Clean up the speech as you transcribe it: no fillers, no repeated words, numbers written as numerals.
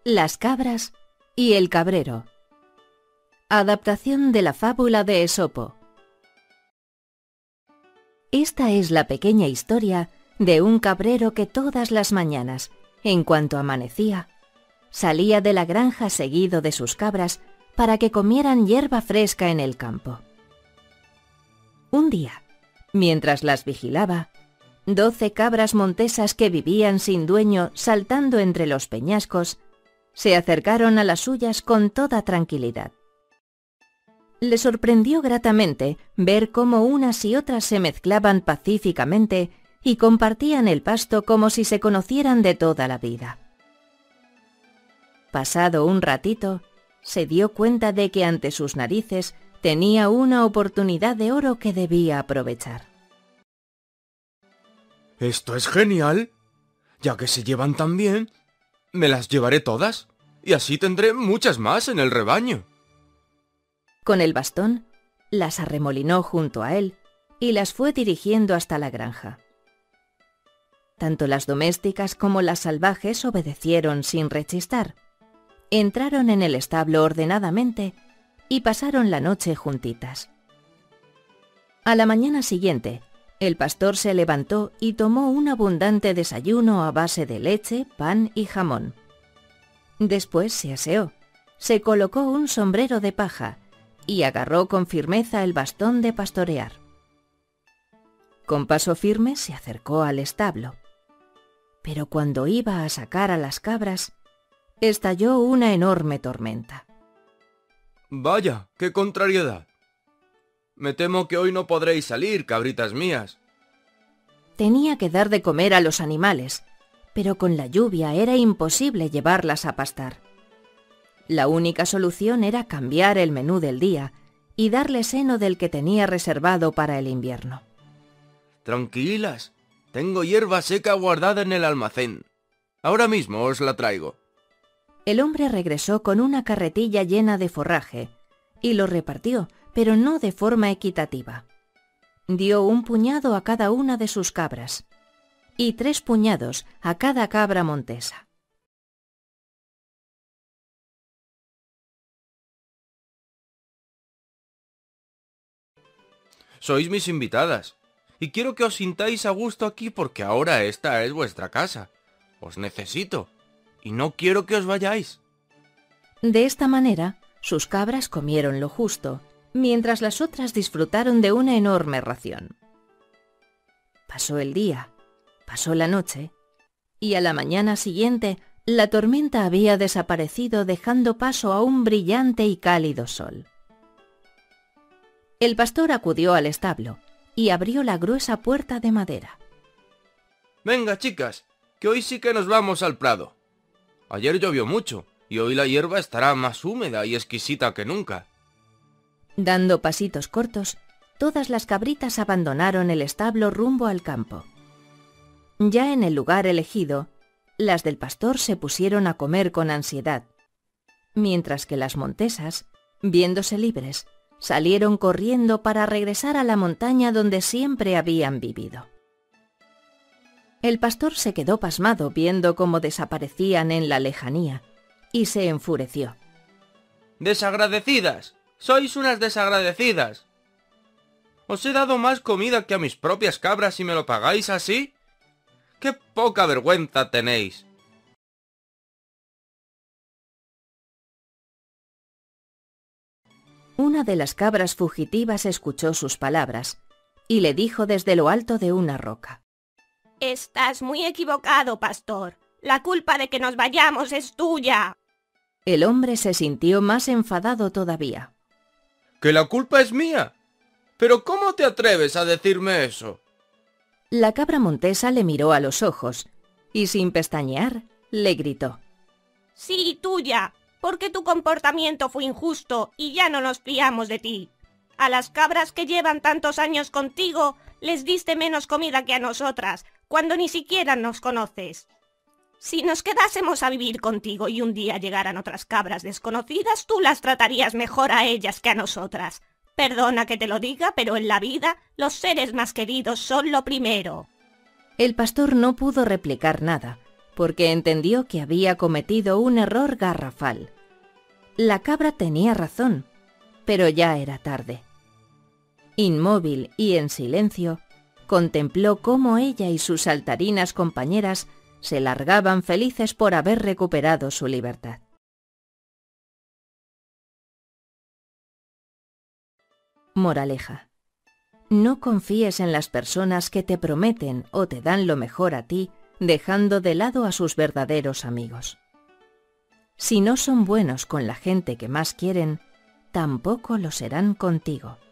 Las cabras y el cabrero. Adaptación de la fábula de Esopo. Esta es la pequeña historia de un cabrero que todas las mañanas, en cuanto amanecía, salía de la granja seguido de sus cabras para que comieran hierba fresca en el campo. Un día, mientras las vigilaba, 12 cabras montesas que vivían sin dueño saltando entre los peñascos, se acercaron a las suyas con toda tranquilidad. Le sorprendió gratamente ver cómo unas y otras se mezclaban pacíficamente y compartían el pasto como si se conocieran de toda la vida. Pasado un ratito, se dio cuenta de que ante sus narices tenía una oportunidad de oro que debía aprovechar. ¡Esto es genial! Ya que se llevan tan bien, me las llevaré todas, y así tendré muchas más en el rebaño. Con el bastón, las arremolinó junto a él y las fue dirigiendo hasta la granja. Tanto las domésticas como las salvajes obedecieron sin rechistar. Entraron en el establo ordenadamente y pasaron la noche juntitas. A la mañana siguiente, el pastor se levantó y tomó un abundante desayuno a base de leche, pan y jamón. Después se aseó, se colocó un sombrero de paja y agarró con firmeza el bastón de pastorear. Con paso firme se acercó al establo. Pero cuando iba a sacar a las cabras, estalló una enorme tormenta. Vaya, qué contrariedad. Me temo que hoy no podréis salir, cabritas mías. Tenía que dar de comer a los animales, pero con la lluvia era imposible llevarlas a pastar. La única solución era cambiar el menú del día y darles heno del que tenía reservado para el invierno. Tranquilas, tengo hierba seca guardada en el almacén. Ahora mismo os la traigo. El hombre regresó con una carretilla llena de forraje y lo repartió, pero no de forma equitativa. Dio un puñado a cada una de sus cabras y 3 puñados a cada cabra montesa. Sois mis invitadas, y quiero que os sintáis a gusto aquí porque ahora esta es vuestra casa. Os necesito, y no quiero que os vayáis. De esta manera, sus cabras comieron lo justo, mientras las otras disfrutaron de una enorme ración. Pasó el día, pasó la noche, y a la mañana siguiente la tormenta había desaparecido dejando paso a un brillante y cálido sol. El pastor acudió al establo y abrió la gruesa puerta de madera. Venga, chicas, que hoy sí que nos vamos al prado. Ayer llovió mucho, y hoy la hierba estará más húmeda y exquisita que nunca. Dando pasitos cortos, todas las cabritas abandonaron el establo rumbo al campo. Ya en el lugar elegido, las del pastor se pusieron a comer con ansiedad, mientras que las montesas, viéndose libres, salieron corriendo para regresar a la montaña donde siempre habían vivido. El pastor se quedó pasmado viendo cómo desaparecían en la lejanía y se enfureció. ¡Desagradecidas! ¡Sois unas desagradecidas! ¿Os he dado más comida que a mis propias cabras y me lo pagáis así? ¡Qué poca vergüenza tenéis! Una de las cabras fugitivas escuchó sus palabras y le dijo desde lo alto de una roca: Estás muy equivocado, pastor. La culpa de que nos vayamos es tuya. El hombre se sintió más enfadado todavía. ¡Que la culpa es mía! ¿Pero cómo te atreves a decirme eso? La cabra montesa le miró a los ojos y sin pestañear le gritó: Sí, tuya, porque tu comportamiento fue injusto y ya no nos fiamos de ti. A las cabras que llevan tantos años contigo les diste menos comida que a nosotras, cuando ni siquiera nos conoces. Si nos quedásemos a vivir contigo y un día llegaran otras cabras desconocidas, tú las tratarías mejor a ellas que a nosotras. Perdona que te lo diga, pero en la vida los seres más queridos son lo primero. El pastor no pudo replicar nada, porque entendió que había cometido un error garrafal. La cabra tenía razón, pero ya era tarde. Inmóvil y en silencio, contempló cómo ella y sus saltarinas compañeras se largaban felices por haber recuperado su libertad. Moraleja: no confíes en las personas que te prometen o te dan lo mejor a ti, dejando de lado a sus verdaderos amigos. Si no son buenos con la gente que más quieren, tampoco lo serán contigo.